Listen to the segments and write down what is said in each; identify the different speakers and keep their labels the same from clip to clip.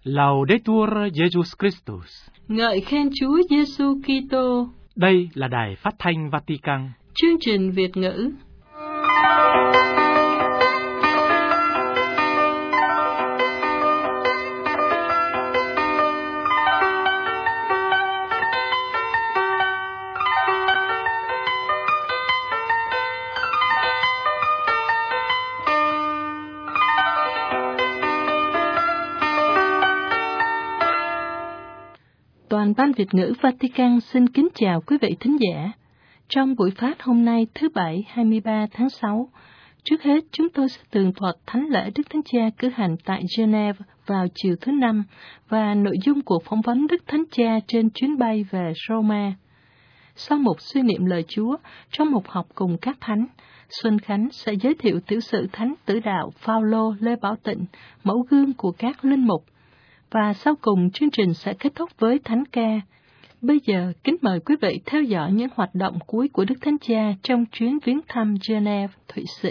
Speaker 1: Laudetur Jesus Christus.
Speaker 2: Ngợi khen Chúa Giêsu Kitô.
Speaker 1: Đây là Đài Phát thanh Vatican.
Speaker 2: Chương trình Việt ngữ. Toàn ban Việt ngữ Vatican xin kính chào quý vị thính giả. Trong buổi phát hôm nay thứ Bảy 23 tháng 6, trước hết chúng tôi sẽ tường thuật thánh lễ Đức Thánh Cha cử hành tại Geneva vào chiều thứ Năm và nội dung cuộc phỏng vấn Đức Thánh Cha trên chuyến bay về Roma. Sau một suy niệm lời Chúa trong một học cùng các thánh, Xuân Khánh sẽ giới thiệu tiểu sử Thánh Tử Đạo Phao-lô Lê Bảo Tịnh, mẫu gương của các linh mục. Và sau cùng chương trình sẽ kết thúc với thánh ca. Bây giờ kính mời quý vị theo dõi những hoạt động cuối của Đức Thánh Cha trong chuyến viếng thăm Geneva, Thụy Sĩ.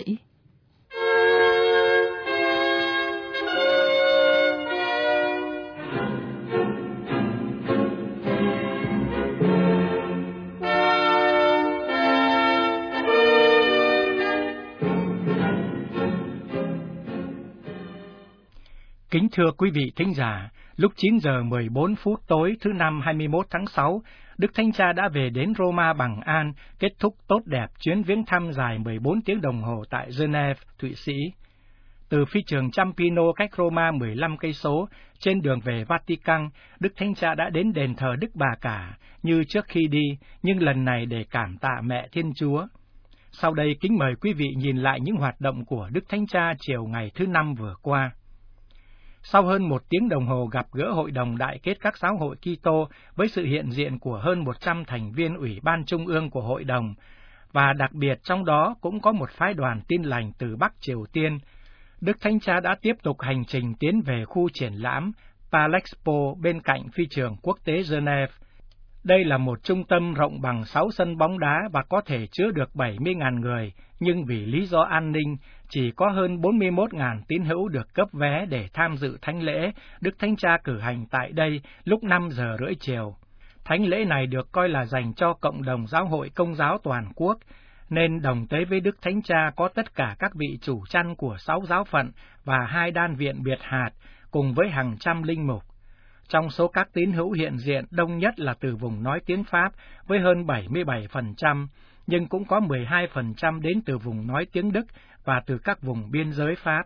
Speaker 1: Kính thưa quý vị thính giả, lúc 9 giờ 14 phút tối thứ Năm 21 tháng 6, Đức Thánh Cha đã về đến Roma bằng an, kết thúc tốt đẹp chuyến viếng thăm dài 14 tiếng đồng hồ tại Geneva, Thụy Sĩ. Từ phi trường Ciampino cách Roma 15 cây số, trên đường về Vatican, Đức Thánh Cha đã đến đền thờ Đức Bà Cả như trước khi đi, nhưng lần này để cảm tạ Mẹ Thiên Chúa. Sau đây kính mời quý vị nhìn lại những hoạt động của Đức Thánh Cha chiều ngày thứ Năm vừa qua. Sau hơn 1 tiếng đồng hồ gặp gỡ Hội đồng Đại kết các giáo hội Kitô với sự hiện diện của hơn 100 thành viên Ủy ban Trung ương của Hội đồng, và đặc biệt trong đó cũng có một phái đoàn Tin lành từ Bắc Triều Tiên, Đức Thánh Cha đã tiếp tục hành trình tiến về khu triển lãm Palexpo bên cạnh phi trường quốc tế Geneva. Đây là một trung tâm rộng bằng 6 sân bóng đá và có thể chứa được 70.000 người, nhưng vì lý do an ninh, chỉ có hơn 41.000 tín hữu được cấp vé để tham dự thánh lễ Đức Thánh Cha cử hành tại đây lúc 5 giờ rưỡi chiều. Thánh lễ này được coi là dành cho cộng đồng giáo hội Công giáo toàn quốc, nên đồng tế với Đức Thánh Cha có tất cả các vị chủ chăn của 6 giáo phận và 2 đan viện biệt hạt, cùng với hàng trăm linh mục. Trong số các tín hữu hiện diện, đông nhất là từ vùng nói tiếng Pháp với hơn 77%, nhưng cũng có 12% đến từ vùng nói tiếng Đức và từ các vùng biên giới Pháp.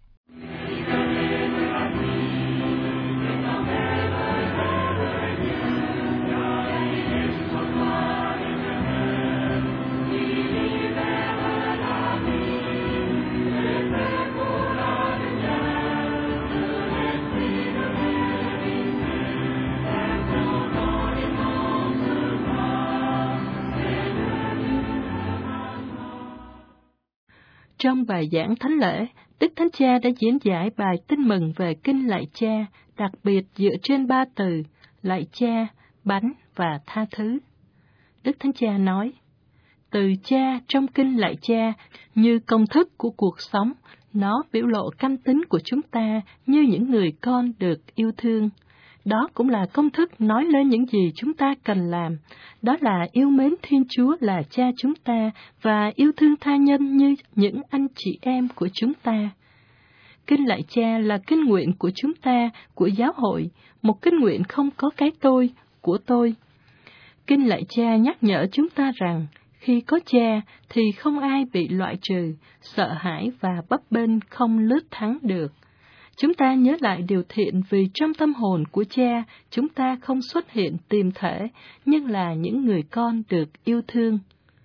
Speaker 2: Trong bài giảng thánh lễ, Đức Thánh Cha đã diễn giải bài tin mừng về Kinh Lạy Cha, đặc biệt dựa trên 3 từ, Lạy Cha, Bánh và Tha Thứ. Đức Thánh Cha nói, từ Cha trong Kinh Lạy Cha như công thức của cuộc sống, nó biểu lộ căm tính của chúng ta như những người con được yêu thương. Đó cũng là công thức nói lên những gì chúng ta cần làm, đó là yêu mến Thiên Chúa là Cha chúng ta và yêu thương tha nhân như những anh chị em của chúng ta. Kinh Lạy Cha là kinh nguyện của chúng ta, của giáo hội, một kinh nguyện không có cái tôi, của tôi. Kinh Lạy Cha nhắc nhở chúng ta rằng, khi có Cha thì không ai bị loại trừ, sợ hãi và bấp bênh không lướt thắng được. Chúng ta nhớ lại điều thiện vì trong tâm hồn của Cha, chúng ta không xuất hiện tiềm thể, nhưng là những người con được yêu thương.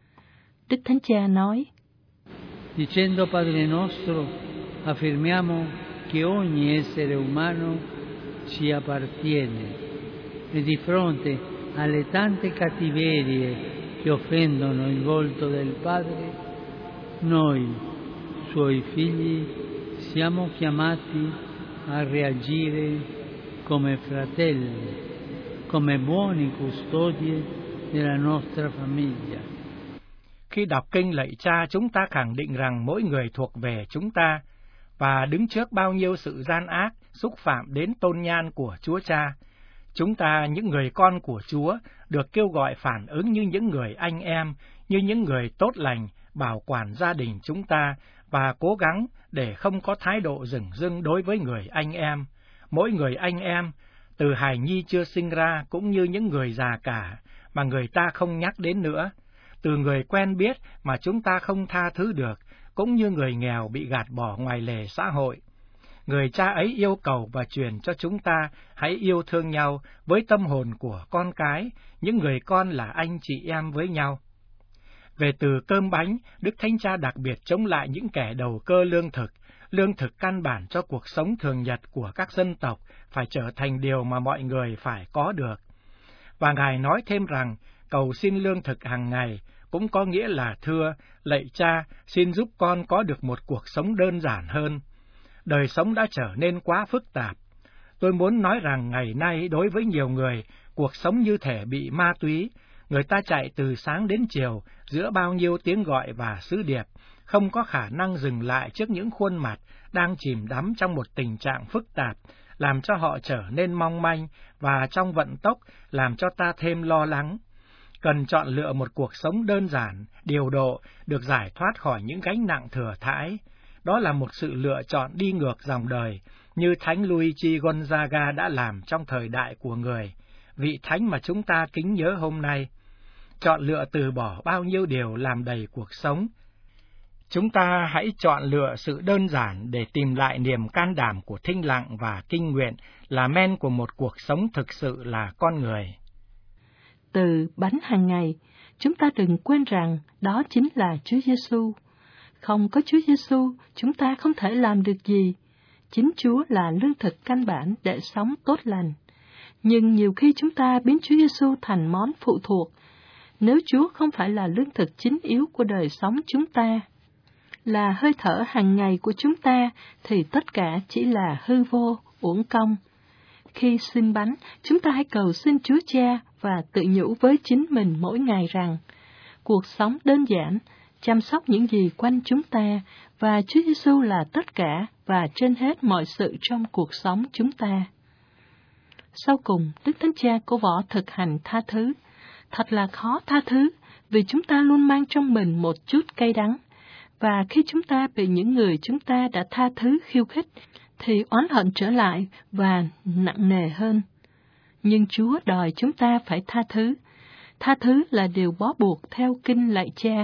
Speaker 2: Đức Thánh Cha nói,
Speaker 3: Dicendo Padre nostro, affermiamo che ogni essere umano ci appartiene e di fronte alle tante cattiverie che offendono il volto del Padre, noi, suoi figli, siamo chiamati a reagire come fratelli, come buoni custodi della nostra famiglia.
Speaker 1: Khi đọc kinh Lạy Cha, chúng ta khẳng định rằng mỗi người thuộc về chúng ta, và đứng trước bao nhiêu sự gian ác, xúc phạm đến tôn nhan của Chúa Cha. Chúng ta, những người con của Chúa, được kêu gọi phản ứng như những người anh em, như những người tốt lành, bảo quản gia đình chúng ta, và cố gắng để không có thái độ dửng dưng đối với người anh em. Mỗi người anh em, từ hài nhi chưa sinh ra cũng như những người già cả, mà người ta không nhắc đến nữa, từ người quen biết mà chúng ta không tha thứ được, cũng như người nghèo bị gạt bỏ ngoài lề xã hội. Người cha ấy yêu cầu và truyền cho chúng ta hãy yêu thương nhau với tâm hồn của con cái, những người con là anh chị em với nhau. Về từ cơm bánh, Đức Thánh Cha đặc biệt chống lại những kẻ đầu cơ lương thực căn bản cho cuộc sống thường nhật của các dân tộc phải trở thành điều mà mọi người phải có được. Và Ngài nói thêm rằng, cầu xin lương thực hàng ngày cũng có nghĩa là thưa, lạy Cha, xin giúp con có được một cuộc sống đơn giản hơn. Đời sống đã trở nên quá phức tạp. Tôi muốn nói rằng ngày nay đối với nhiều người, cuộc sống như thể bị ma túy. Người ta chạy từ sáng đến chiều giữa bao nhiêu tiếng gọi và sứ điệp, không có khả năng dừng lại trước những khuôn mặt đang chìm đắm trong một tình trạng phức tạp, làm cho họ trở nên mong manh và trong vận tốc làm cho ta thêm lo lắng. Cần chọn lựa một cuộc sống đơn giản, điều độ, được giải thoát khỏi những gánh nặng thừa thãi. Đó là một sự lựa chọn đi ngược dòng đời, như Thánh Luigi Gonzaga đã làm trong thời đại của người, vị thánh mà chúng ta kính nhớ hôm nay. Chọn lựa từ bỏ bao nhiêu điều làm đầy cuộc sống. Chúng ta hãy chọn lựa sự đơn giản để tìm lại niềm can đảm của thinh lặng và kinh nguyện, là men của một cuộc sống thực sự là con người.
Speaker 2: Từ bánh hàng ngày, chúng ta đừng quên rằng đó chính là Chúa Giêsu. Không có Chúa Giêsu, chúng ta không thể làm được gì. Chính Chúa là lương thực căn bản để sống tốt lành. Nhưng nhiều khi chúng ta biến Chúa Giêsu thành món phụ thuộc. Nếu Chúa không phải là lương thực chính yếu của đời sống chúng ta, là hơi thở hàng ngày của chúng ta, thì tất cả chỉ là hư vô, uổng công. Khi xin bánh, chúng ta hãy cầu xin Chúa Cha và tự nhủ với chính mình mỗi ngày rằng, cuộc sống đơn giản, chăm sóc những gì quanh chúng ta, và Chúa Giêsu là tất cả và trên hết mọi sự trong cuộc sống chúng ta. Sau cùng, Đức Thánh Cha cổ võ thực hành tha thứ. Thật là khó tha thứ, vì chúng ta luôn mang trong mình một chút cay đắng, và khi chúng ta bị những người chúng ta đã tha thứ khiêu khích, thì oán hận trở lại và nặng nề hơn. Nhưng Chúa đòi chúng ta phải tha thứ. Tha thứ là điều bó buộc theo kinh lạy Cha.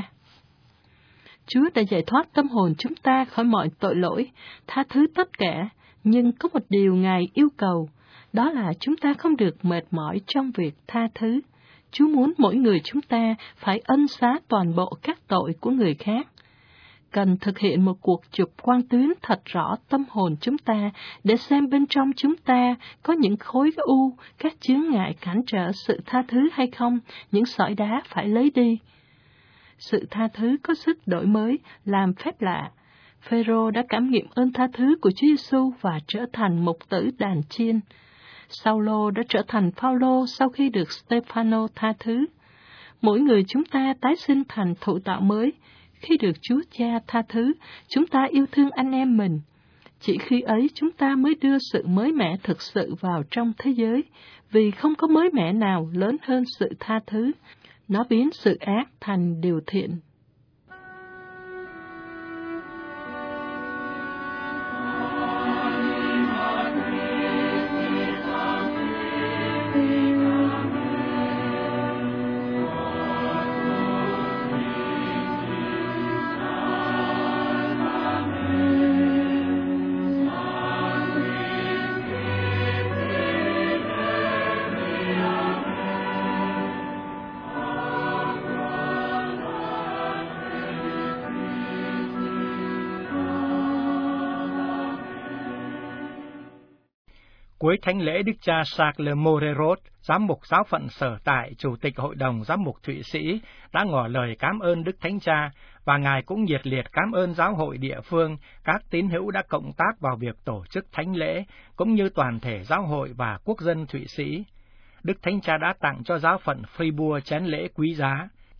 Speaker 2: Chúa đã giải thoát tâm hồn chúng ta khỏi mọi tội lỗi, tha thứ tất cả, nhưng có một điều Ngài yêu cầu, đó là chúng ta không được mệt mỏi trong việc tha thứ. Chúa muốn mỗi người chúng ta phải ân xá toàn bộ các tội của người khác. Cần thực hiện một cuộc chụp quang tuyến thật rõ tâm hồn chúng ta để xem bên trong chúng ta có những khối u, các chướng ngại cản trở sự tha thứ hay không, những sỏi đá phải lấy đi. Sự tha thứ có sức đổi mới, làm phép lạ. Phêrô đã cảm nghiệm ơn tha thứ của Chúa Giêsu và trở thành mục tử đàn chiên. Saulo đã trở thành Phaolô sau khi được Stephanos tha thứ. Mỗi người chúng ta tái sinh thành thụ tạo mới. Khi được Chúa Cha tha thứ, chúng ta yêu thương anh em mình. Chỉ khi ấy chúng ta mới đưa sự mới mẻ thực sự vào trong thế giới, vì không có mới mẻ nào lớn hơn sự tha thứ. Nó biến sự ác thành điều thiện.
Speaker 1: Cuối thánh lễ, Đức cha Charles Morerot, giám mục giáo phận sở tại, chủ tịch hội đồng giám mục Thụy Sĩ, đã ngỏ lời cảm ơn Đức Thánh Cha, và Ngài cũng nhiệt liệt cảm ơn giáo hội địa phương, các tín hữu đã cộng tác vào việc tổ chức thánh lễ, cũng như toàn thể giáo hội và quốc dân Thụy Sĩ. Đức Thánh Cha đã tặng cho giáo phận Fribourg chén lễ quý giá.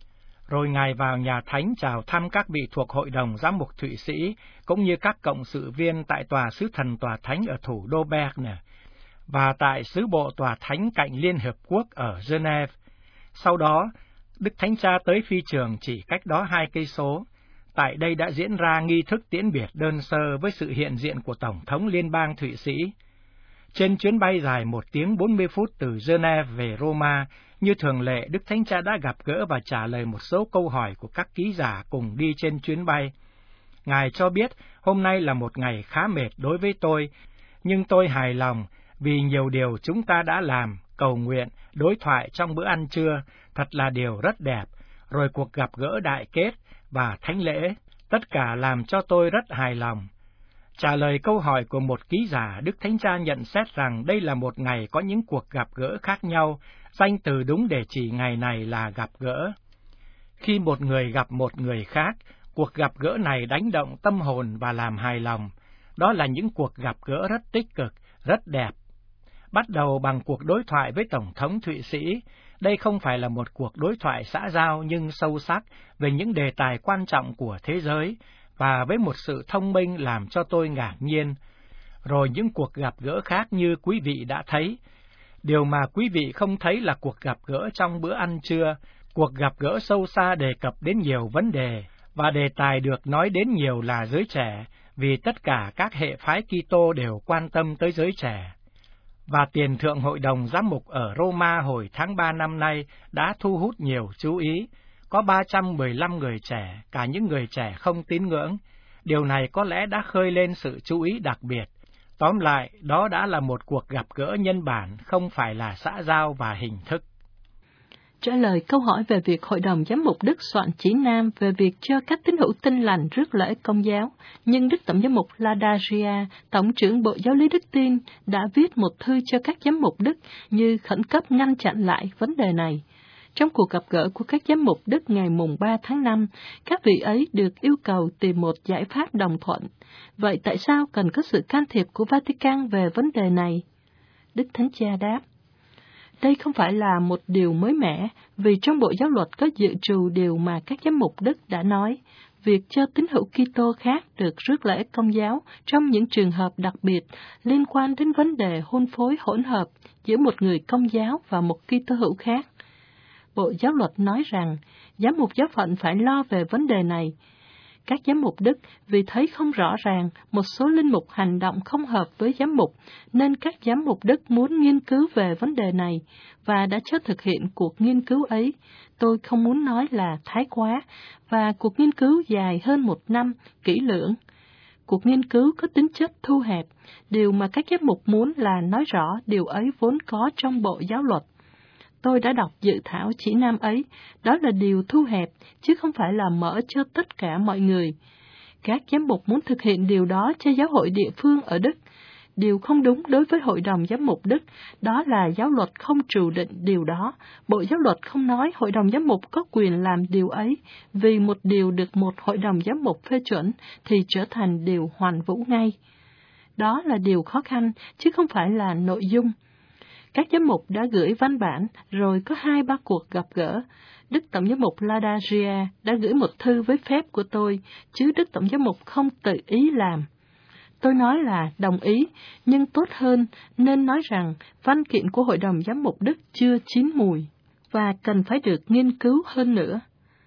Speaker 1: Rồi Ngài vào nhà thánh chào thăm các vị thuộc Hội đồng Giám mục Thụy Sĩ, cũng như các cộng sự viên tại tòa sứ thần tòa thánh ở thủ đô Berne, và tại sứ bộ tòa thánh cạnh Liên Hợp Quốc ở Geneva. Sau đó, Đức Thánh Cha tới phi trường chỉ cách đó 2 cây số. Tại đây đã diễn ra nghi thức tiễn biệt đơn sơ với sự hiện diện của Tổng thống Liên bang Thụy Sĩ. Trên chuyến bay dài 1 tiếng 40 phút từ Geneva về Roma, như thường lệ, Đức Thánh Cha đã gặp gỡ và trả lời một số câu hỏi của các ký giả cùng đi trên chuyến bay. Ngài cho biết, hôm nay là một ngày khá mệt đối với tôi, nhưng tôi hài lòng vì nhiều điều chúng ta đã làm, cầu nguyện, đối thoại trong bữa ăn trưa, thật là điều rất đẹp, rồi cuộc gặp gỡ đại kết và thánh lễ, tất cả làm cho tôi rất hài lòng. Trả lời câu hỏi của một ký giả, Đức Thánh Cha nhận xét rằng đây là một ngày có những cuộc gặp gỡ khác nhau, danh từ đúng để chỉ ngày này là gặp gỡ. Khi một người gặp một người khác, cuộc gặp gỡ này đánh động tâm hồn và làm hài lòng. Đó là những cuộc gặp gỡ rất tích cực, rất đẹp. Bắt đầu bằng cuộc đối thoại với Tổng thống Thụy Sĩ, đây không phải là một cuộc đối thoại xã giao nhưng sâu sắc về những đề tài quan trọng của thế giới, và với một sự thông minh làm cho tôi ngạc nhiên. Rồi những cuộc gặp gỡ khác như quý vị đã thấy. Điều mà quý vị không thấy là cuộc gặp gỡ trong bữa ăn trưa, cuộc gặp gỡ sâu xa đề cập đến nhiều vấn đề, và đề tài được nói đến nhiều là giới trẻ, vì tất cả các hệ phái Kitô đều quan tâm tới giới trẻ. Và Tiền Thượng Hội đồng Giám mục ở Roma hồi tháng 3 năm nay đã thu hút nhiều chú ý. Có 315 người trẻ, cả những người trẻ không tín ngưỡng. Điều này có lẽ đã khơi lên sự chú ý đặc biệt. Tóm lại, đó đã là một cuộc gặp gỡ nhân bản, không phải là xã giao và hình thức.
Speaker 2: Trả lời câu hỏi về việc Hội đồng Giám mục Đức soạn chỉ nam về việc cho các tín hữu Tin Lành rước lễ Công giáo, nhưng Đức Tổng giám mục Ladagia, Tổng trưởng Bộ Giáo lý Đức Tin, đã viết một thư cho các giám mục Đức như khẩn cấp ngăn chặn lại vấn đề này. Trong cuộc gặp gỡ của các giám mục Đức ngày mùng 3 tháng 5, các vị ấy được yêu cầu tìm một giải pháp đồng thuận. Vậy tại sao cần có sự can thiệp của Vatican về vấn đề này? Đức Thánh Cha đáp: đây không phải là một điều mới mẻ, vì trong Bộ Giáo luật có dự trù điều mà các giám mục Đức đã nói, việc cho tín hữu Kitô khác được rước lễ Công giáo trong những trường hợp đặc biệt liên quan đến vấn đề hôn phối hỗn hợp giữa một người Công giáo và một Kitô hữu khác. Bộ Giáo luật nói rằng giám mục giáo phận phải lo về vấn đề này. Các giám mục Đức vì thấy không rõ ràng một số linh mục hành động không hợp với giám mục, nên các giám mục Đức muốn nghiên cứu về vấn đề này và đã cho thực hiện cuộc nghiên cứu ấy. Tôi không muốn nói là thái quá, và cuộc nghiên cứu dài hơn 1 năm, kỹ lưỡng. Cuộc nghiên cứu có tính chất thu hẹp, điều mà các giám mục muốn là nói rõ điều ấy vốn có trong Bộ Giáo luật. Tôi đã đọc dự thảo chỉ nam ấy, đó là điều thu hẹp, chứ không phải là mở cho tất cả mọi người. Các giám mục muốn thực hiện điều đó cho giáo hội địa phương ở Đức. Điều không đúng đối với Hội đồng Giám mục Đức, đó là giáo luật không trù định điều đó. Bộ Giáo luật không nói Hội đồng Giám mục có quyền làm điều ấy, vì một điều được một Hội đồng Giám mục phê chuẩn thì trở thành điều hoàn vũ ngay. Đó là điều khó khăn, chứ không phải là nội dung. Các giám mục đã gửi văn bản, rồi có 2-3 cuộc gặp gỡ. Đức Tổng giám mục Ladagia đã gửi một thư với phép của tôi, chứ Đức Tổng giám mục không tự ý làm. Tôi nói là đồng ý, nhưng tốt hơn nên nói rằng văn kiện của Hội đồng Giám mục Đức chưa chín mùi, và cần phải được nghiên cứu hơn nữa.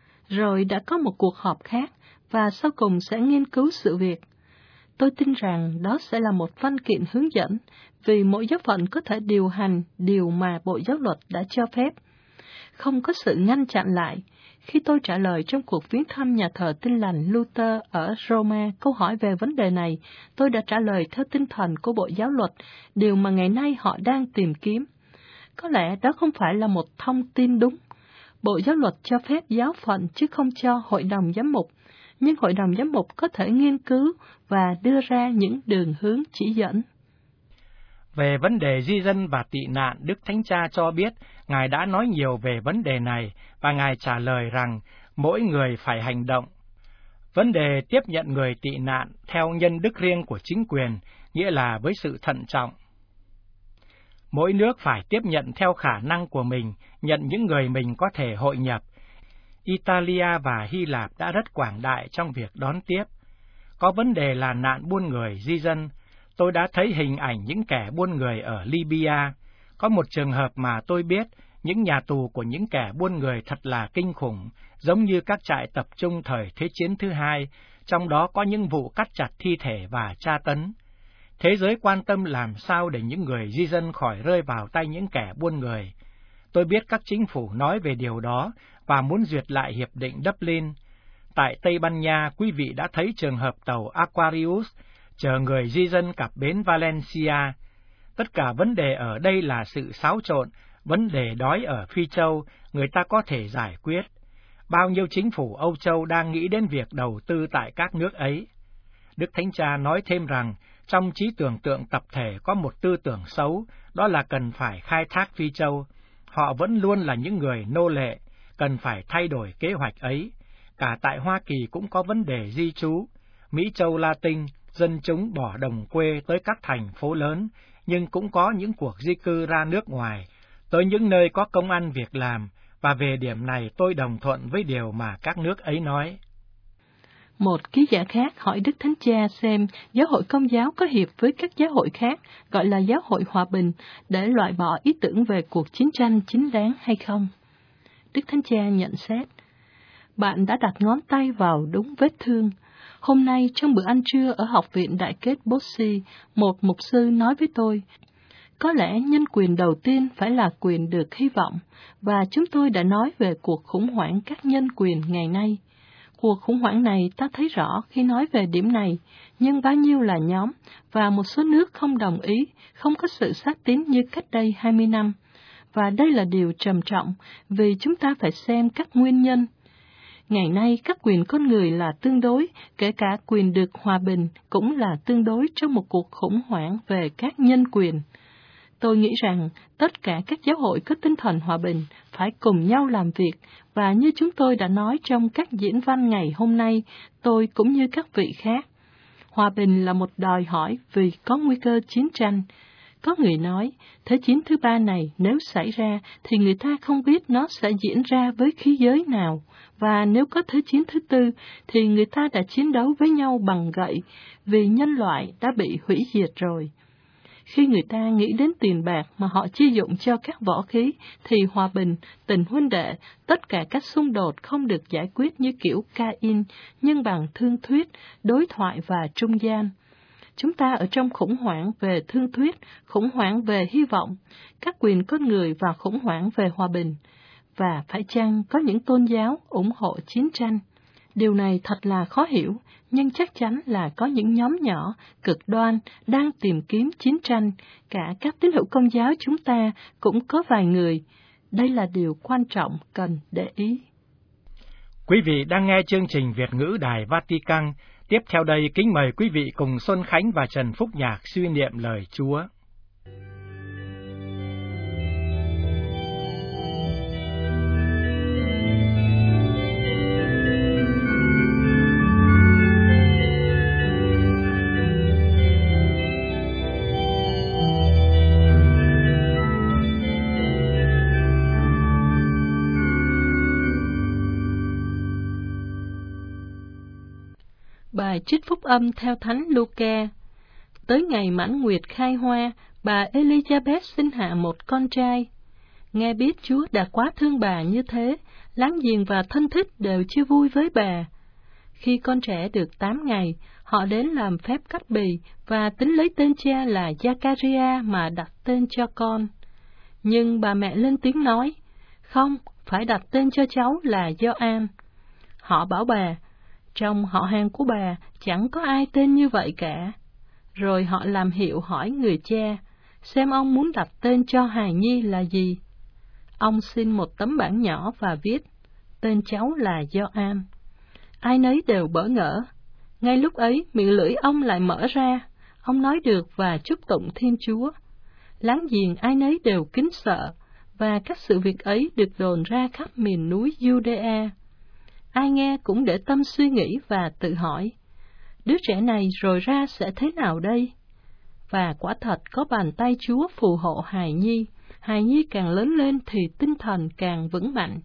Speaker 2: Rồi đã có một cuộc họp khác, và sau cùng sẽ nghiên cứu sự việc. Tôi tin rằng đó sẽ là một văn kiện hướng dẫn, vì mỗi giáo phận có thể điều hành điều mà Bộ Giáo luật đã cho phép. Không có sự ngăn chặn lại. Khi tôi trả lời trong cuộc viếng thăm nhà thờ Tin Lành Luther ở Roma câu hỏi về vấn đề này, tôi đã trả lời theo tinh thần của Bộ Giáo luật, điều mà ngày nay họ đang tìm kiếm. Có lẽ đó không phải là một thông tin đúng. Bộ Giáo luật cho phép giáo phận chứ không cho Hội đồng Giám mục, nhưng Hội đồng Giám mục có thể nghiên cứu và đưa ra những đường hướng chỉ dẫn.
Speaker 1: Về vấn đề di dân và tị nạn, Đức Thánh Cha cho biết Ngài đã nói nhiều về vấn đề này, và Ngài trả lời rằng mỗi người phải hành động. Vấn đề tiếp nhận người tị nạn theo nhân đức riêng của chính quyền, nghĩa là với sự thận trọng. Mỗi nước phải tiếp nhận theo khả năng của mình, nhận những người mình có thể hội nhập. Italia và Hy Lạp đã rất quảng đại trong việc đón tiếp. Có vấn đề là nạn buôn người di dân. Tôi đã thấy hình ảnh những kẻ buôn người ở Libya. Có một trường hợp mà tôi biết, những nhà tù của những kẻ buôn người thật là kinh khủng, giống như các trại tập trung thời Thế chiến thứ hai, trong đó có những vụ cắt chặt thi thể và tra tấn. Thế giới quan tâm làm sao để những người di dân khỏi rơi vào tay những kẻ buôn người. Tôi biết các chính phủ nói về điều đó và muốn duyệt lại Hiệp định Dublin. Tại Tây Ban Nha, quý vị đã thấy trường hợp tàu Aquarius chở người di dân cập bến Valencia. Tất cả vấn đề ở đây là sự xáo trộn, vấn đề đói ở Phi Châu, người ta có thể giải quyết. Bao nhiêu chính phủ Âu Châu đang nghĩ đến việc đầu tư tại các nước ấy. Đức Thánh Cha nói thêm rằng, trong trí tưởng tượng tập thể có một tư tưởng xấu, đó là cần phải khai thác Phi Châu. Họ vẫn luôn là những người nô lệ, cần phải thay đổi kế hoạch ấy. Cả tại Hoa Kỳ cũng có vấn đề di trú. Mỹ Châu Latin, dân chúng bỏ đồng quê tới các thành phố lớn, nhưng cũng có những cuộc di cư ra nước ngoài, tới những nơi có công ăn việc làm, và về điểm này tôi đồng thuận với điều mà các nước ấy nói.
Speaker 2: Một ký giả khác hỏi Đức Thánh Cha xem giáo hội Công giáo có hiệp với các giáo hội khác, gọi là giáo hội hòa bình, để loại bỏ ý tưởng về cuộc chiến tranh chính đáng hay không. Đức Thánh Cha nhận xét, bạn đã đặt ngón tay vào đúng vết thương. Hôm nay trong bữa ăn trưa ở Học viện Đại kết Bossy, một mục sư nói với tôi, có lẽ nhân quyền đầu tiên phải là quyền được hy vọng, và chúng tôi đã nói về cuộc khủng hoảng các nhân quyền ngày nay. Cuộc khủng hoảng này ta thấy rõ khi nói về điểm này, nhưng bao nhiêu là nhóm, và một số nước không đồng ý, không có sự sát tín như cách đây 20 năm. Và đây là điều trầm trọng, vì chúng ta phải xem các nguyên nhân. Ngày nay, các quyền con người là tương đối, kể cả quyền được hòa bình cũng là tương đối trong một cuộc khủng hoảng về các nhân quyền. Tôi nghĩ rằng tất cả các giáo hội có tinh thần hòa bình phải cùng nhau làm việc, và như chúng tôi đã nói trong các diễn văn ngày hôm nay, tôi cũng như các vị khác. Hòa bình là một đòi hỏi vì có nguy cơ chiến tranh. Có người nói, Thế chiến thứ ba này nếu xảy ra thì người ta không biết nó sẽ diễn ra với khí giới nào, và nếu có Thế chiến thứ tư thì người ta đã chiến đấu với nhau bằng gậy, vì nhân loại đã bị hủy diệt rồi. Khi người ta nghĩ đến tiền bạc mà họ chi dụng cho các võ khí, thì hòa bình, tình huynh đệ, tất cả các xung đột không được giải quyết như kiểu Cain, nhưng bằng thương thuyết, đối thoại và trung gian. Chúng ta ở trong khủng hoảng về thương thuyết, khủng hoảng về hy vọng, các quyền con người và khủng hoảng về hòa bình. Và phải chăng có những tôn giáo ủng hộ chiến tranh? Điều này thật là khó hiểu, nhưng chắc chắn là có những nhóm nhỏ, cực đoan, đang tìm kiếm chiến tranh. Cả các tín hữu Công giáo chúng ta cũng có vài người. Đây là điều quan trọng cần để ý.
Speaker 1: Quý vị đang nghe chương trình Việt ngữ Đài Vatican. Tiếp theo đây, kính mời quý vị cùng Xuân Khánh và Trần Phúc Nhạc suy niệm lời Chúa.
Speaker 2: Bài trích phúc âm theo Thánh Luca. Tới ngày mãn nguyệt khai hoa, bà Elizabeth sinh hạ một con trai. Nghe biết Chúa đã quá thương bà như thế, láng giềng và thân thích đều chia vui với bà. Khi con trẻ được 8 ngày, họ đến làm phép cắt bì và tính lấy tên cha là Giacaria mà đặt tên cho con. Nhưng bà mẹ lên tiếng nói, không, phải đặt tên cho cháu là Gioan. Họ bảo bà, trong họ hàng của bà chẳng có ai tên như vậy cả. Rồi họ làm hiệu hỏi người cha, xem ông muốn đặt tên cho hài nhi là gì. Ông xin một tấm bảng nhỏ và viết, tên cháu là Gioan. Ai nấy đều bỡ ngỡ. Ngay lúc ấy, miệng lưỡi ông lại mở ra, ông nói được và chúc tụng Thiên Chúa. Láng giềng ai nấy đều kính sợ, và các sự việc ấy được đồn ra khắp miền núi Judea. Ai nghe cũng để tâm suy nghĩ và tự hỏi, đứa trẻ này rồi ra sẽ thế nào đây? Và quả thật có bàn tay Chúa phù hộ hài nhi càng lớn lên thì tinh thần càng vững mạnh,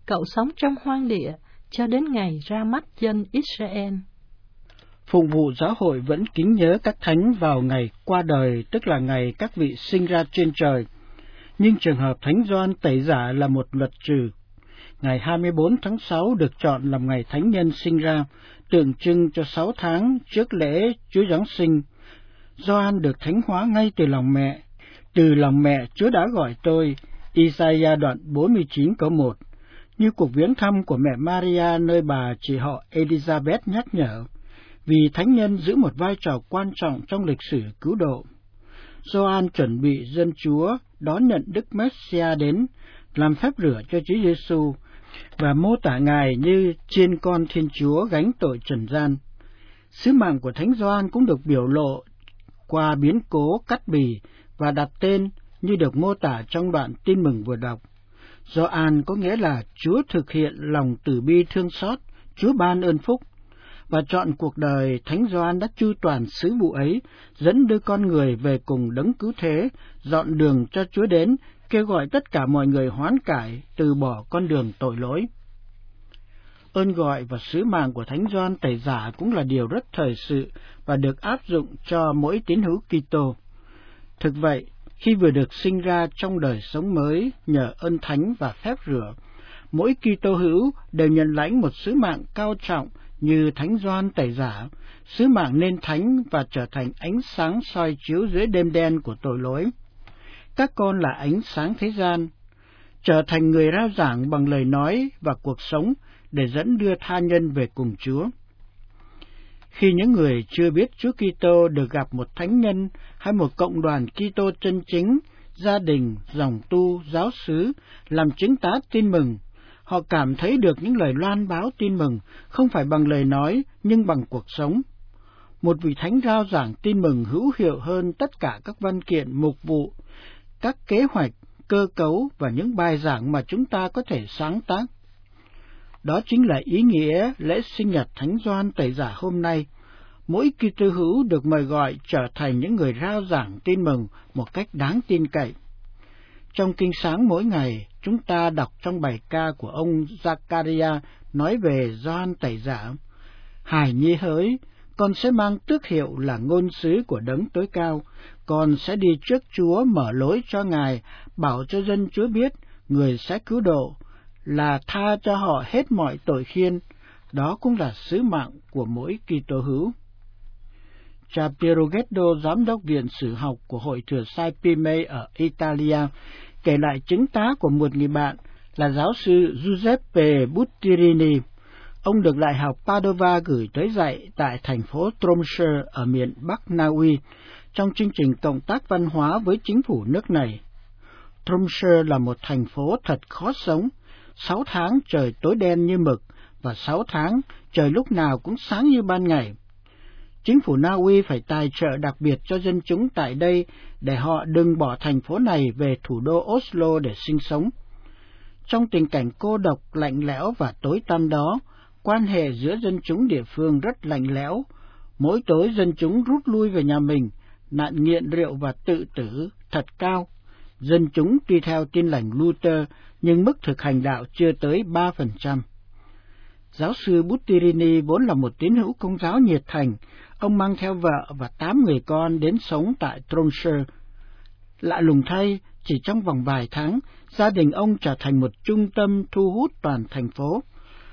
Speaker 2: Cậu sống trong hoang địa cho đến ngày ra mắt dân Israel.
Speaker 4: Phụng vụ giáo hội vẫn kính nhớ các thánh vào ngày qua đời, tức là ngày các vị sinh ra trên trời. Nhưng trường hợp Thánh Gioan Tẩy Giả là một luật trừ. Ngày 24 tháng 6 được chọn làm ngày thánh nhân sinh ra, tượng trưng cho 6 tháng trước lễ Chúa Giáng sinh. Gioan được thánh hóa ngay từ lòng mẹ. Từ lòng mẹ Chúa đã gọi tôi, Isaiah đoạn 49 câu 1. Như cuộc viếng thăm của mẹ Maria nơi bà chị họ Elizabeth nhắc nhở, vì thánh nhân giữ một vai trò quan trọng trong lịch sử cứu độ. Gioan chuẩn bị dân Chúa đón nhận Đức Messia đến, làm phép rửa cho Chúa Giêsu và mô tả Ngài như chiên con Thiên Chúa gánh tội trần gian. Sứ mạng của Thánh Gioan cũng được biểu lộ qua biến cố cắt bì và đặt tên như được mô tả trong đoạn tin mừng vừa đọc. Gioan có nghĩa là Chúa thực hiện lòng từ bi thương xót, Chúa ban ơn phúc, và chọn cuộc đời Thánh Gioan đã chu toàn sứ vụ ấy, dẫn đưa con người về cùng đấng cứu thế, dọn đường cho Chúa đến, kêu gọi tất cả mọi người hoán cải, từ bỏ con đường tội lỗi. Ơn gọi và sứ mạng của Thánh Gioan Tẩy Giả cũng là điều rất thời sự và được áp dụng cho mỗi tín hữu Kitô. Thực vậy, khi vừa được sinh ra trong đời sống mới nhờ ơn thánh và phép rửa, mỗi Kitô hữu đều nhận lãnh một sứ mạng cao trọng như Thánh Gioan Tẩy Giả, sứ mạng nên thánh và trở thành ánh sáng soi chiếu dưới đêm đen của tội lỗi. Các con là ánh sáng thế gian, trở thành người rao giảng bằng lời nói và cuộc sống để dẫn đưa tha nhân về cùng Chúa. Khi những người chưa biết Chúa Kitô được gặp một thánh nhân hay một cộng đoàn Kitô chân chính, gia đình, dòng tu, giáo xứ làm chứng tá tin mừng, họ cảm thấy được những lời loan báo tin mừng không phải bằng lời nói nhưng bằng cuộc sống. Một vị thánh rao giảng tin mừng hữu hiệu hơn tất cả các văn kiện mục vụ, các kế hoạch, cơ cấu và những bài giảng mà chúng ta có thể sáng tác. Đó chính là ý nghĩa lễ sinh nhật Thánh Gioan Tẩy Giả hôm nay. Mỗi Kitô hữu được mời gọi trở thành những người rao giảng tin mừng một cách đáng tin cậy. Trong kinh sáng mỗi ngày, chúng ta đọc trong bài ca của ông Zachariah nói về Gioan Tẩy Giả: Hài nhi hỡi, con sẽ mang tước hiệu là ngôn sứ của Đấng Tối Cao, con sẽ đi trước Chúa mở lối cho Ngài, bảo cho dân Chúa biết người sẽ cứu độ, là tha cho họ hết mọi tội khiên. Đó cũng là sứ mạng của mỗi Kitô hữu. Cha Piero Ghetto, giám đốc viện sử học của Hội thừa sai Pime ở Italia, kể lại chứng tá của một người bạn là giáo sư Giuseppe Buttirini. Ông được Đại học Padova gửi tới dạy tại thành phố Tromsø ở miền Bắc Na Uy trong chương trình cộng tác văn hóa với chính phủ nước này. Tromsø là một thành phố thật khó sống, 6 tháng trời tối đen như mực và 6 tháng trời lúc nào cũng sáng như ban ngày. Chính phủ Na Uy phải tài trợ đặc biệt cho dân chúng tại đây để họ đừng bỏ thành phố này về thủ đô Oslo để sinh sống. Trong tình cảnh cô độc, lạnh lẽo và tối tăm đó, quan hệ giữa dân chúng địa phương rất lạnh lẽo. Mỗi tối dân chúng rút lui về nhà mình, nạn nghiện rượu và tự tử thật cao. Dân chúng tuy theo Tin lành Luther, nhưng mức thực hành đạo chưa tới 3%. Giáo sư Buttirini vốn là một tín hữu Công giáo nhiệt thành. Ông mang theo vợ và 8 người con đến sống tại Tromsø. Lạ lùng thay, chỉ trong vòng vài tháng, gia đình ông trở thành một trung tâm thu hút toàn thành phố.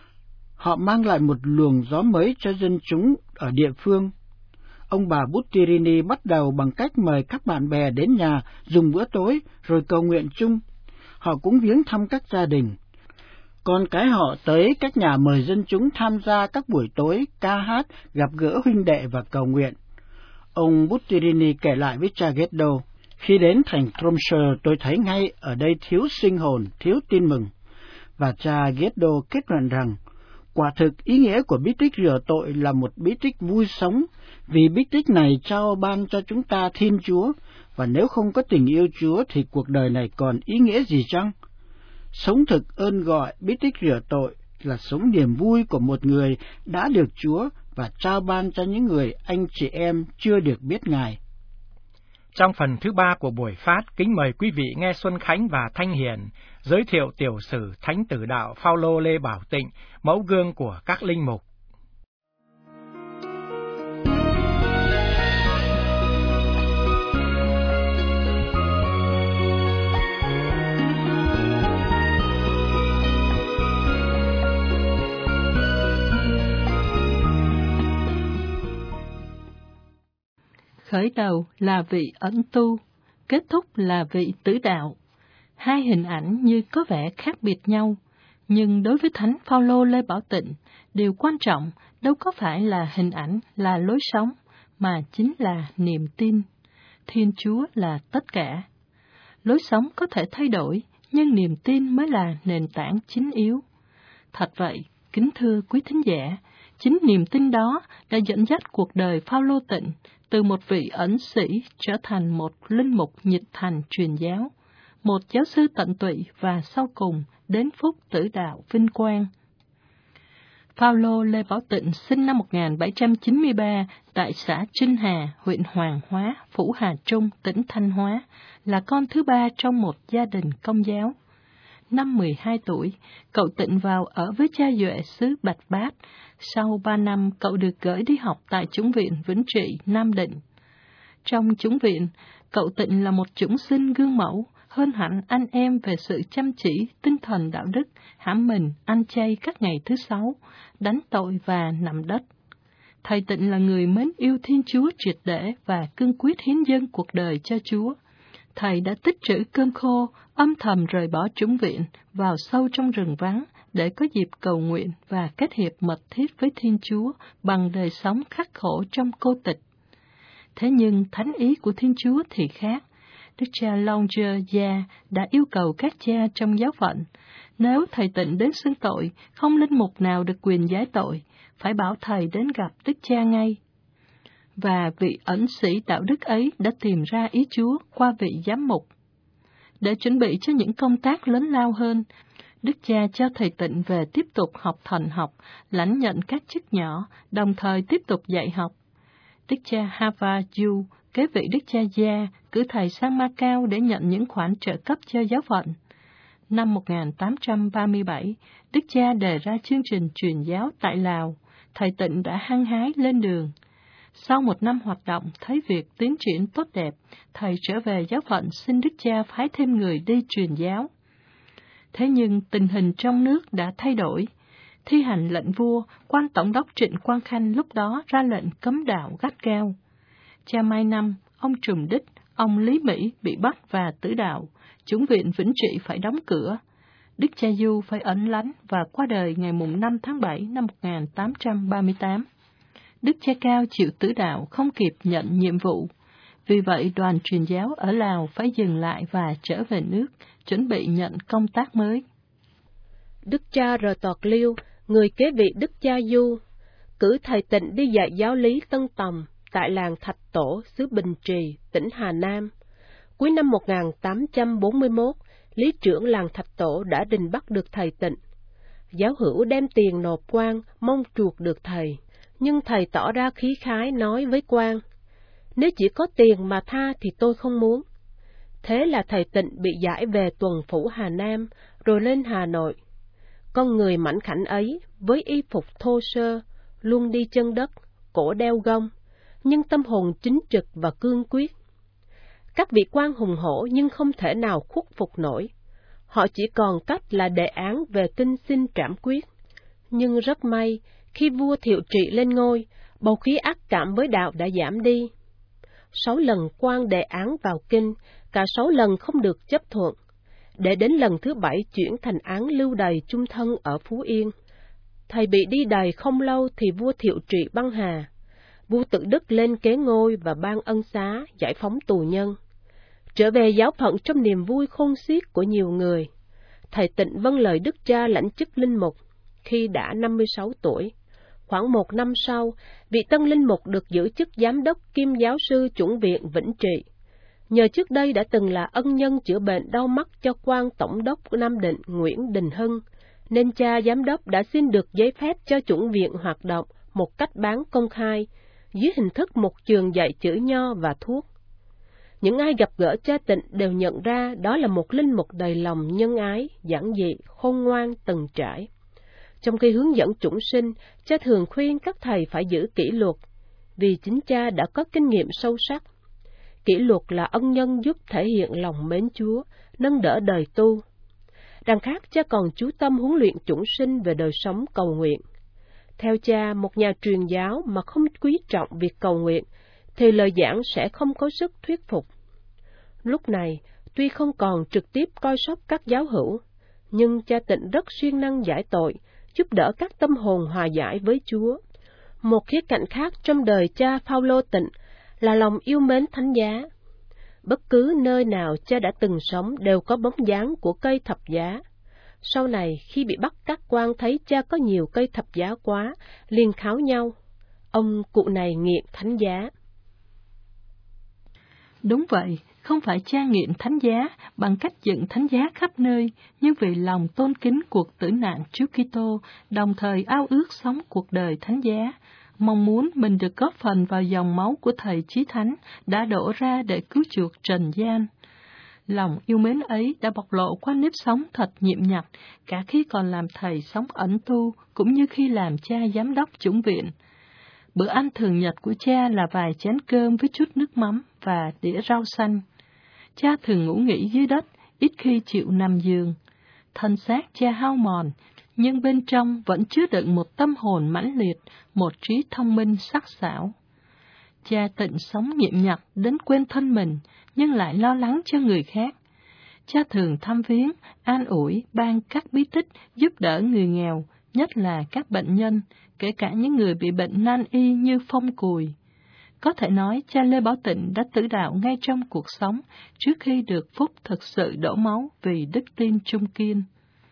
Speaker 4: Họ mang lại một luồng gió mới cho dân chúng ở địa phương. Ông bà Buttirini bắt đầu bằng cách mời các bạn bè đến nhà dùng bữa tối rồi cầu nguyện chung. Họ cũng viếng thăm các gia đình. Con cái họ tới các nhà mời dân chúng tham gia các buổi tối, ca hát, gặp gỡ huynh đệ và cầu nguyện. Ông Buttirini kể lại với cha Ghetto: Khi đến thành Tromsø, tôi thấy ngay ở đây thiếu sinh hồn, thiếu tin mừng. Và cha Ghetto kết luận rằng, quả thực ý nghĩa của bí tích rửa tội là một bí tích vui sống, vì bí tích này trao ban cho chúng ta Thiên Chúa, và nếu không có tình yêu Chúa thì cuộc đời này còn ý nghĩa gì chăng? Sống thực ơn gọi bí tích rửa tội là sống niềm vui của một người đã được Chúa và trao ban cho những người anh chị em chưa được biết Ngài.
Speaker 1: Trong phần thứ 3 của buổi phát, kính mời quý vị nghe Xuân Khánh và Thanh Hiền giới thiệu tiểu sử Thánh Tử Đạo Phao-lô Lê Bảo Tịnh, mẫu gương của các linh mục.
Speaker 2: Khởi đầu là vị ẩn tu, kết thúc là vị tử đạo. Hai hình ảnh như có vẻ khác biệt nhau, nhưng đối với Thánh Phao-lô Lê Bảo Tịnh, điều quan trọng đâu có phải là hình ảnh, là lối sống, mà chính là niềm tin. Thiên Chúa là tất cả. Lối sống có thể thay đổi, nhưng niềm tin mới là nền tảng chính yếu. Thật vậy, kính thưa quý thính giả, chính niềm tin đó đã dẫn dắt cuộc đời Phao-lô Tịnh từ một vị ẩn sĩ trở thành một linh mục nhiệt thành truyền giáo, một giáo sư tận tụy và sau cùng đến phúc tử đạo vinh quang. Phao-lô Lê Bảo Tịnh sinh năm 1793 tại xã Trinh Hà, huyện Hoàng Hóa, Phủ Hà Trung, tỉnh Thanh Hóa, là con thứ ba trong một gia đình Công giáo. Năm 12 tuổi, cậu Tịnh vào ở với cha Duệ xứ Bạch Bát. Sau 3 năm, cậu được gửi đi học tại chủng viện Vĩnh Trị, Nam Định. Trong chủng viện, cậu Tịnh là một chủng sinh gương mẫu, hơn hẳn anh em về sự chăm chỉ, tinh thần đạo đức, hãm mình, ăn chay các ngày thứ 6, đánh tội và nằm đất. Thầy Tịnh là người mến yêu Thiên Chúa triệt để và cương quyết hiến dâng cuộc đời cho Chúa. Thầy đã tích trữ cơm khô, âm thầm rời bỏ chủng viện, vào sâu trong rừng vắng, để có dịp cầu nguyện và kết hiệp mật thiết với Thiên Chúa bằng đời sống khắc khổ trong cô tịch. Thế nhưng thánh ý của Thiên Chúa thì khác. Đức cha Longer Gia đã yêu cầu các cha trong giáo phận, nếu thầy Tịnh đến xưng tội, không linh mục nào được quyền giải tội, phải bảo thầy đến gặp Đức cha ngay. Và vị ẩn sĩ đạo đức ấy đã tìm ra ý Chúa qua vị giám mục. Để chuẩn bị cho những công tác lớn lao hơn, Đức cha cho thầy Tịnh về tiếp tục học thần học, lãnh nhận các chức nhỏ, đồng thời tiếp tục dạy học. Đức cha Hava Du, kế vị Đức cha Gia, cử thầy sang Macau để nhận những khoản trợ cấp cho giáo phận. Năm 1837, Đức cha đề ra chương trình truyền giáo tại Lào, thầy Tịnh đã hăng hái lên đường. Sau 1 năm hoạt động, thấy việc tiến triển tốt đẹp, thầy trở về giáo phận xin Đức cha phái thêm người đi truyền giáo. Thế nhưng tình hình trong nước đã thay đổi. Thi hành lệnh vua, quan tổng đốc Trịnh Quang Khanh lúc đó ra lệnh cấm đạo gắt gao. Cha Mai Năm, ông Trùm Đích, ông Lý Mỹ bị bắt và tử đạo, chủng viện Vĩnh Trị phải đóng cửa. Đức cha Du phải ẩn lánh và qua đời ngày 5 tháng 7 năm 1838. Đức cha Cao chịu tử đạo không kịp nhận nhiệm vụ. Vì vậy đoàn truyền giáo ở Lào phải dừng lại và trở về nước, chuẩn bị nhận công tác mới.
Speaker 5: Đức cha R. Toạt Liêu, người kế vị Đức cha Du, cử thầy Tịnh đi dạy giáo lý Tân Tòng tại làng Thạch Tổ, xứ Bình Trì, tỉnh Hà Nam. Cuối năm 1841, lý trưởng làng Thạch Tổ đã đình bắt được thầy Tịnh. Giáo hữu đem tiền nộp quan, mong chuộc được thầy, nhưng thầy tỏ ra khí khái nói với quan: nếu chỉ có tiền mà tha thì tôi không muốn. Thế là thầy Tịnh bị giải về tuần phủ Hà Nam, rồi lên Hà Nội. Con người mảnh khảnh ấy, với y phục thô sơ, luôn đi chân đất, cổ đeo gông, nhưng tâm hồn chính trực và cương quyết. Các vị quan hùng hổ nhưng không thể nào khuất phục nổi. Họ chỉ còn cách là đề án về kinh xin trảm quyết. Nhưng rất may, khi vua Thiệu Trị lên ngôi, bầu khí ác cảm với đạo đã giảm đi. 6 lần quan đề án vào kinh, cả 6 lần không được chấp thuận, để đến lần thứ 7 chuyển thành án lưu đày chung thân ở Phú Yên. Thầy bị đi đày không lâu thì vua Thiệu Trị băng hà. Vua Tự Đức lên kế ngôi và ban ân xá, giải phóng tù nhân. Trở về giáo phận trong niềm vui khôn xiết của nhiều người, thầy Tịnh vâng lời Đức cha lãnh chức linh mục khi đã 56 tuổi. Khoảng 1 năm sau, vị tân linh mục được giữ chức giám đốc kiêm giáo sư chủng viện Vĩnh Trị. Nhờ trước đây đã từng là ân nhân chữa bệnh đau mắt cho quan tổng đốc Nam Định Nguyễn Đình Hưng, nên cha giám đốc đã xin được giấy phép cho chủng viện hoạt động một cách bán công khai, dưới hình thức một trường dạy chữ nho và thuốc. Những ai gặp gỡ cha Tịnh đều nhận ra đó là một linh mục đầy lòng nhân ái, giản dị, khôn ngoan, từng trải. Trong khi hướng dẫn chúng sinh, cha thường khuyên các thầy phải giữ kỷ luật, vì chính cha đã có kinh nghiệm sâu sắc. Kỷ luật là ân nhân giúp thể hiện lòng mến Chúa, nâng đỡ đời tu. Đằng khác, cha còn chú tâm huấn luyện chúng sinh về đời sống cầu nguyện. Theo cha, một nhà truyền giáo mà không quý trọng việc cầu nguyện, thì lời giảng sẽ không có sức thuyết phục. Lúc này, tuy không còn trực tiếp coi sóc các giáo hữu, nhưng cha Tịnh rất siêng năng giải tội, giúp đỡ các tâm hồn hòa giải với Chúa. Một khía cạnh khác trong đời cha Phaolô Tịnh là lòng yêu mến thánh giá. Bất cứ nơi nào cha đã từng sống đều có bóng dáng của cây thập giá. Sau này, khi bị bắt, các quan thấy cha có nhiều cây thập giá quá, liền kháo nhau. Ông cụ này nghiện thánh giá.
Speaker 2: Đúng vậy, không phải cha nghiện thánh giá bằng cách dựng thánh giá khắp nơi, nhưng vì lòng tôn kính cuộc tử nạn Chúa Kitô, đồng thời ao ước sống cuộc đời thánh giá, mong muốn mình được góp phần vào dòng máu của Thầy Chí Thánh đã đổ ra để cứu chuộc trần gian. Lòng yêu mến ấy đã bộc lộ qua nếp sống thật nhiệm nhặt, cả khi còn làm thầy sống ẩn tu, cũng như khi làm cha giám đốc chủng viện. Bữa ăn thường nhật của cha là vài chén cơm với chút nước mắm và đĩa rau xanh. Cha thường ngủ nghỉ dưới đất, ít khi chịu nằm giường. Thân xác cha hao mòn, nhưng bên trong vẫn chứa đựng một tâm hồn mãnh liệt, một trí thông minh sắc sảo. Cha Tịnh sống nhiệm nhặt đến quên thân mình, nhưng lại lo lắng cho người khác. Cha thường thăm viếng, an ủi, ban các bí tích giúp đỡ người nghèo, nhất là các bệnh nhân, kể cả những người bị bệnh nan y như phong cùi. Có thể nói cha Lê Bảo Tịnh đã tử đạo ngay trong cuộc sống trước khi được phúc thực sự đổ máu vì đức tin trung kiên.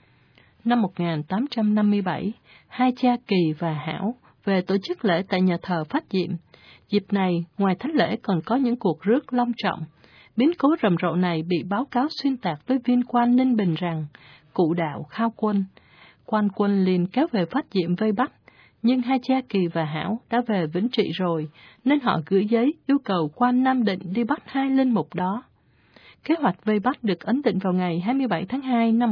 Speaker 2: Năm 1857, hai cha Kỳ và Hảo về tổ chức lễ tại nhà thờ Phát Diệm. Dịp này, ngoài thánh lễ còn có những cuộc rước long trọng. Biến cố rầm rộ này bị báo cáo xuyên tạc với viên quan Ninh Bình rằng cụ đạo khao quân. Quan quân liền kéo về Phát Diệm vây bắt, nhưng hai cha Kỳ và Hảo đã về Vĩnh Trị rồi, nên họ gửi giấy yêu cầu quan Nam Định đi bắt hai linh mục đó. Kế hoạch vây bắt được ấn định vào ngày 27 tháng 2 năm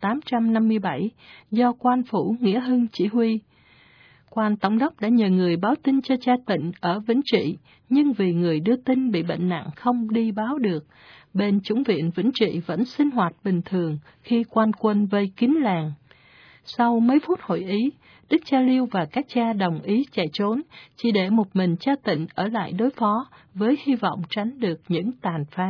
Speaker 2: 1857 do quan phủ Nghĩa Hưng chỉ huy. Quan tổng đốc đã nhờ người báo tin cho cha Tịnh ở Vĩnh Trị, nhưng vì người đưa tin bị bệnh nặng không đi báo được, bên chủng viện Vĩnh Trị vẫn sinh hoạt bình thường khi quan quân vây kín làng. Sau mấy phút hội ý, Đức cha Liêu và các cha đồng ý chạy trốn, chỉ để một mình cha Tịnh ở lại đối phó, với hy vọng tránh được những tàn phá.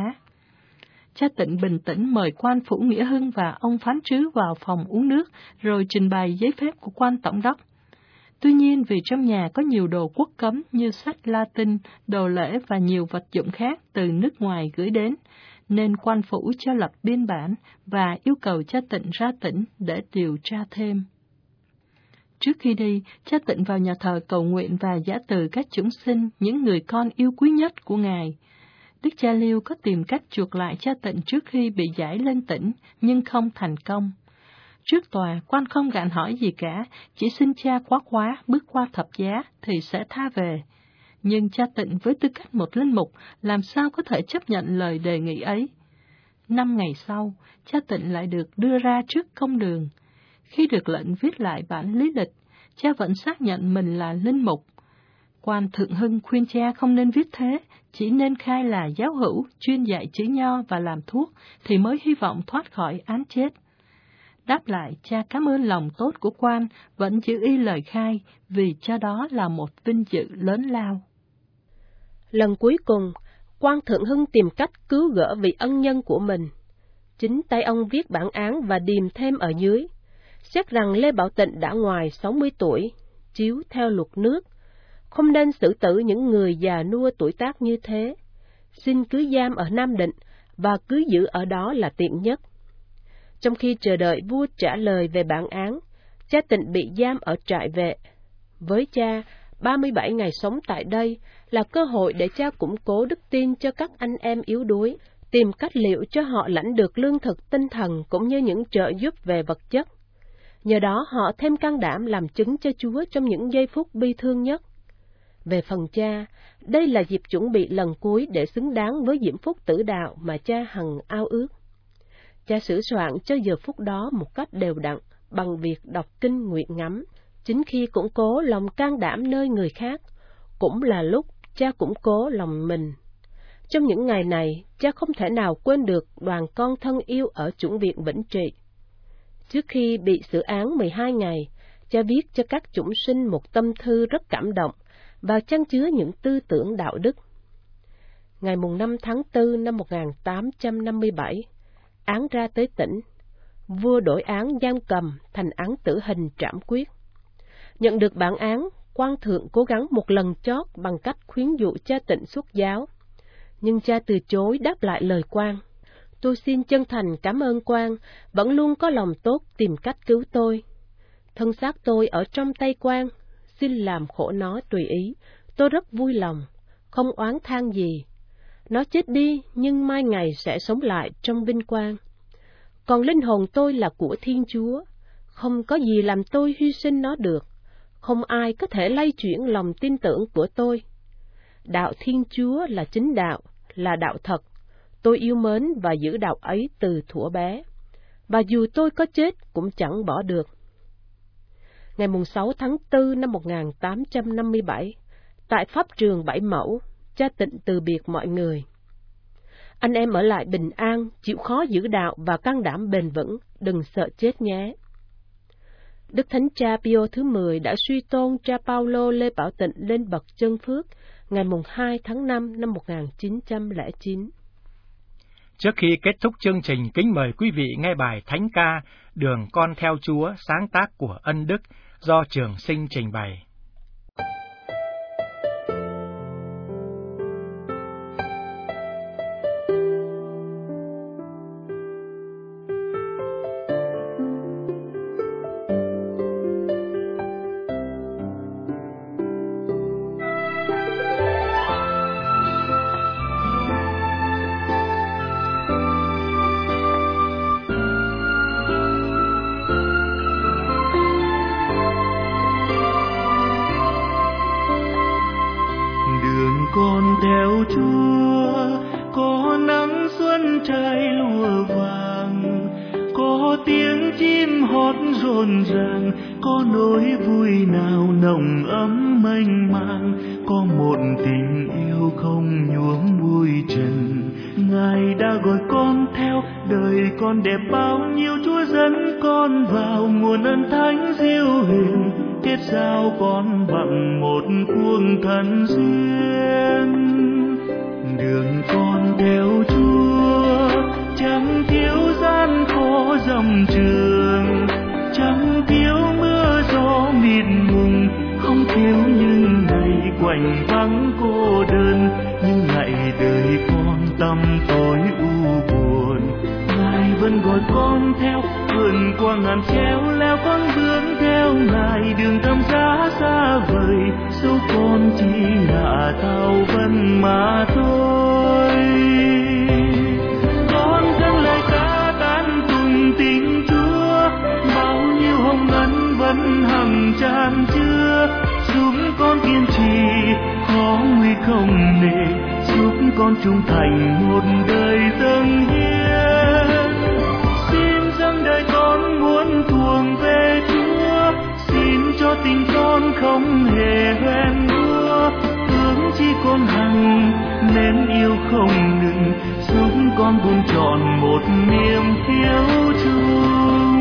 Speaker 2: Cha Tịnh bình tĩnh mời quan phủ Nghĩa Hưng và ông phán trứ vào phòng uống nước, rồi trình bày giấy phép của quan tổng đốc. Tuy nhiên, vì trong nhà có nhiều đồ quốc cấm như sách Latin, đồ lễ và nhiều vật dụng khác từ nước ngoài gửi đến, nên quan phủ cho lập biên bản và yêu cầu cha Tịnh ra tỉnh để điều tra thêm. Trước khi đi, cha Tịnh vào nhà thờ cầu nguyện và giã từ các chúng sinh, những người con yêu quý nhất của Ngài. Đức cha Liêu có tìm cách chuộc lại cha Tịnh trước khi bị giải lên tỉnh, nhưng không thành công. Trước tòa, quan không gạn hỏi gì cả, chỉ xin cha khóa bước qua thập giá thì sẽ tha về. Nhưng cha Tịnh với tư cách một linh mục làm sao có thể chấp nhận lời đề nghị ấy. 5 ngày sau, cha Tịnh lại được đưa ra trước công đường. Khi được lệnh viết lại bản lý lịch, cha vẫn xác nhận mình là linh mục. Quan Thượng Hưng khuyên cha không nên viết thế, chỉ nên khai là giáo hữu, chuyên dạy chữ nho và làm thuốc, thì mới hy vọng thoát khỏi án chết. Đáp lại, cha cảm ơn lòng tốt của quan, vẫn giữ y lời khai, vì cho đó là một vinh dự lớn lao.
Speaker 5: Lần cuối cùng, quan Thượng Hưng tìm cách cứu gỡ vị ân nhân của mình. Chính tay ông viết bản án và điềm thêm ở dưới, xét rằng Lê Bảo Tịnh đã ngoài 60 tuổi, chiếu theo luật nước, không nên xử tử những người già nua tuổi tác như thế. Xin cứ giam ở Nam Định và cứ giữ ở đó là tiện nhất. Trong khi chờ đợi vua trả lời về bản án, cha Tịnh bị giam ở trại vệ. Với cha, 37 ngày sống tại đây là cơ hội để cha củng cố đức tin cho các anh em yếu đuối, tìm cách liệu cho họ lãnh được lương thực tinh thần cũng như những trợ giúp về vật chất. Nhờ đó họ thêm can đảm làm chứng cho Chúa trong những giây phút bi thương nhất. Về phần cha, đây là dịp chuẩn bị lần cuối để xứng đáng với diễm phúc tử đạo mà cha hằng ao ước. Cha sửa soạn cho giờ phút đó một cách đều đặn bằng việc đọc kinh nguyện ngắm, chính khi củng cố lòng can đảm nơi người khác, cũng là lúc cha củng cố lòng mình. Trong những ngày này, cha không thể nào quên được đoàn con thân yêu ở chủng viện Vĩnh Trị. Trước khi bị xử án 12 ngày, cha viết cho các chủng sinh một tâm thư rất cảm động và chan chứa những tư tưởng đạo đức. Ngày 5 tháng 4 năm 1857, án ra tới tỉnh, vua đổi án giam cầm thành án tử hình trảm quyết. Nhận được bản án, quan thượng cố gắng một lần chót bằng cách khuyến dụ cha Tịnh xuất giáo, nhưng cha từ chối đáp lại lời quan. Tôi xin chân thành cảm ơn quan, vẫn luôn có lòng tốt tìm cách cứu tôi. Thân xác tôi ở trong tay quan, xin làm khổ nó tùy ý, tôi rất vui lòng, không oán than gì. Nó chết đi, nhưng mai ngày sẽ sống lại trong vinh quang. Còn linh hồn tôi là của Thiên Chúa, không có gì làm tôi hy sinh nó được, không ai có thể lay chuyển lòng tin tưởng của tôi. Đạo Thiên Chúa là chính đạo, là đạo thật. Tôi yêu mến và giữ đạo ấy từ thuở bé, và dù tôi có chết cũng chẳng bỏ được. Ngày 6 tháng 4 năm 1857, tại pháp trường Bảy Mẫu, cha Tịnh từ biệt mọi người. Anh em ở lại bình an, chịu khó giữ đạo và can đảm bền vững, đừng sợ chết nhé. Đức Thánh Cha Pio thứ 10 đã suy tôn cha Paulo Lê Bảo Tịnh lên bậc chân phước ngày 2 tháng 5 năm 1909.
Speaker 1: Trước khi kết thúc chương trình, kính mời quý vị nghe bài thánh ca Đường Con Theo Chúa, sáng tác của Ân Đức do Trường Sinh trình bày.
Speaker 6: Con theo Chúa, có nắng xuân trái lúa vàng, có tiếng chim hót rộn ràng, có nỗi vui nào nồng ấm mênh mang, có một tình yêu không nhuốm bụi trần. Ngài đã gọi con theo, đời con đẹp bao nhiêu, Chúa dẫn con vào nguồn ân thánh diệu huyền, kết giao con bằng một cuồng thân duyên. Đường con theo Chúa, chẳng thiếu gian khó dòng trường, chẳng thiếu mưa gió mịt mùng, không thiếu những ngày quạnh vắng cô đơn, những ngày đời con tăm tối u buồn. Ngài vẫn gọi con theo, vượt qua ngàn treo leo con bước theo Ngài, đường thăm giá xa vời, số con chỉ là tàu vân mà thôi. Con dâng lời ca tán tụng tình Chúa, bao nhiêu hồng ân vẫn hằng tràn chứa, giúp con kiên trì khó nguy không nề, giúp con trung thành một đời dâng hiến. Xin dâng đời con muốn thuồng về Chúa, xin cho tình con không hề hoen đua, hướng chi con hằng mến yêu không ngừng, giúp con vun tròn một niềm hiếu chung.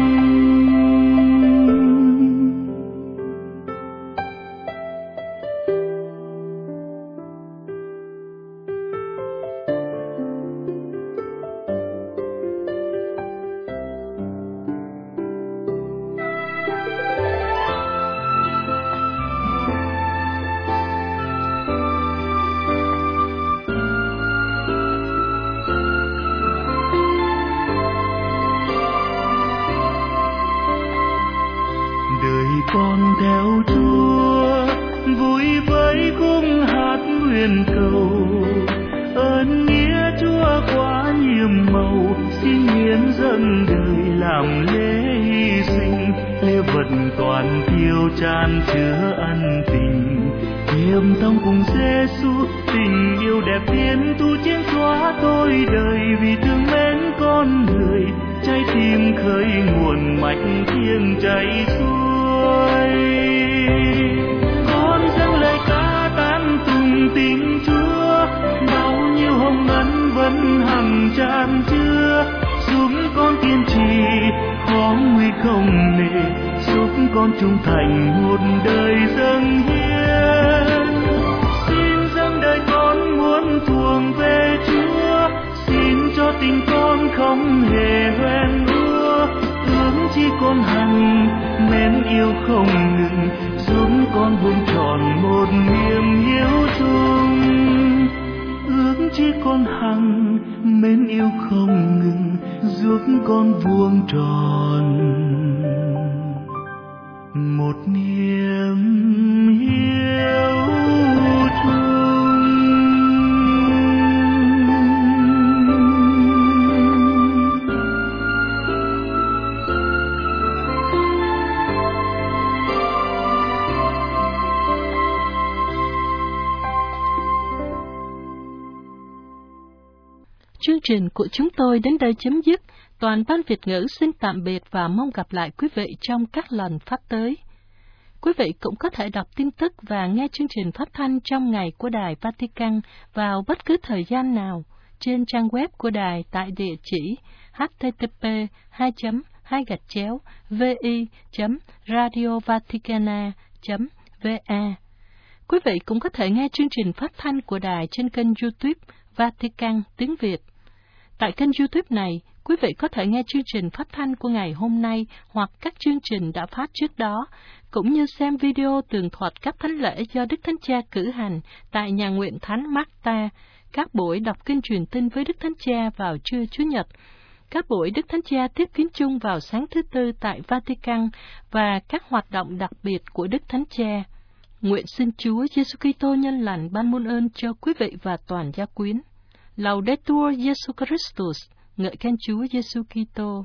Speaker 6: Con theo Chúa, vui với khúc hát nguyện cầu, ơn nghĩa Chúa quá nhiệm màu, xin hiến dâng đời làm lễ hy sinh, lễ vật toàn thiêu tràn chứa ân tình, nhầm thong cùng Giêsu, tình yêu đẹp biến tu chiến xóa tôi đời, vì thương mến con người, trái tim khơi nguồn mạch thiêng chảy xuôi. Con dâng lời ca tán tùng tình Chúa, bao nhiêu hồng ân vẫn hằng tràn chứa, giúp con kiên trì khó nguy không nề, giúp con trung thành một đời dâng hiến. Xin dâng đời con muốn thuồng về Chúa, xin cho tình con không hề hoen úa, ước chi con hằng mến yêu không ngừng, giúp con buông tròn một niềm hiếu chung. Ước chi con hằng mến yêu không ngừng, giúp con buông tròn một niềm hiếu chung.
Speaker 2: Chương trình của chúng tôi đến đây chấm dứt. Toàn ban Việt ngữ xin tạm biệt và mong gặp lại quý vị trong các lần phát tới. Quý vị cũng có thể đọc tin tức và nghe chương trình phát thanh trong ngày của Đài Vatican vào bất cứ thời gian nào trên trang web của đài tại địa chỉ http://vi.radiovaticana.va. Quý vị cũng có thể nghe chương trình phát thanh của đài trên kênh YouTube Vatican tiếng Việt. Tại kênh YouTube này, quý vị có thể nghe chương trình phát thanh của ngày hôm nay hoặc các chương trình đã phát trước đó, cũng như xem video tường thuật các thánh lễ do Đức Thánh Cha cử hành tại nhà nguyện Thánh Marta, các buổi đọc kinh truyền tin với Đức Thánh Cha vào trưa Chủ nhật, các buổi Đức Thánh Cha tiếp kiến chung vào sáng thứ Tư tại Vatican và các hoạt động đặc biệt của Đức Thánh Cha. Nguyện xin Chúa Giêsu Kitô nhân lành ban muôn ơn cho quý vị và toàn gia quyến. Laudetur Jesu Christus, ngợi khen Chúa Giêsu Kitô.